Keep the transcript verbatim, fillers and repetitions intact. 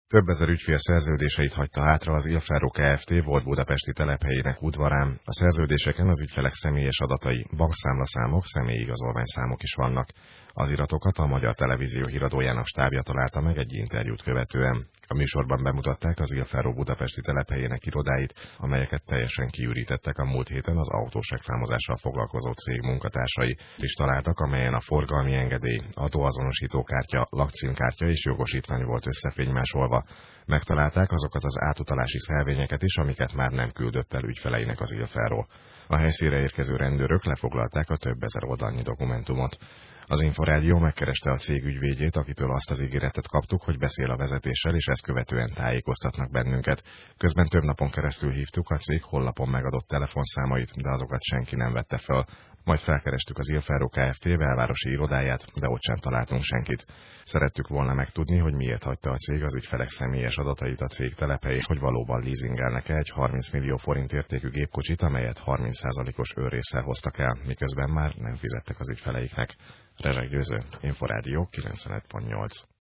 Több ezer ügyfél szerződéseit hagyta hátra az Ilferro Kft. Volt budapesti telephelyének udvarán. A szerződéseken az ügyfelek személyes adatai, bankszámlaszámok, személyigazolványszámok is vannak. Az iratokat a Magyar Televízió híradójának stábja találta meg egy interjút követően. A műsorban bemutatták az Ilferro budapesti telephelyének irodáit, amelyeket teljesen kiürítettek a múlt héten az autós reklámozással foglalkozó cég munkatársai. is találtak, amelyen a forgalmi engedély, adóazonosítókártya, lakcímkártya és jogosítvány volt összefénymásolva. Megtalálták azokat az átutalási szelvényeket is, amiket már nem küldött el ügyfeleinek az Ilferro. A helyszínre érkező rendőrök lefoglalták a több ezer oldalnyi dokumentumot. Az Inforádió megkereste a cég ügyvédjét, akitől azt az ígéretet kaptuk, hogy beszél a vezetéssel, és ezt követően tájékoztatnak bennünket. Közben több napon keresztül hívtuk a cég honlapon megadott telefonszámait, de azokat senki nem vette föl. Majd felkerestük az Ilferro Kft. Belvárosi irodáját, de ott sem találtunk senkit. Szerettük volna megtudni, hogy miért hagyta a cég az ügyfelek személyes adatait a cég telephelyén, hogy valóban leasingelnek-e egy harminc millió forint értékű gépkocsit, amelyet harminc százalékos őrrésszel hoztak el, miközben már nem fizettek az ügyfeleiknek. Rezsek Győző, Inforádió kilencvenöt pont nyolc.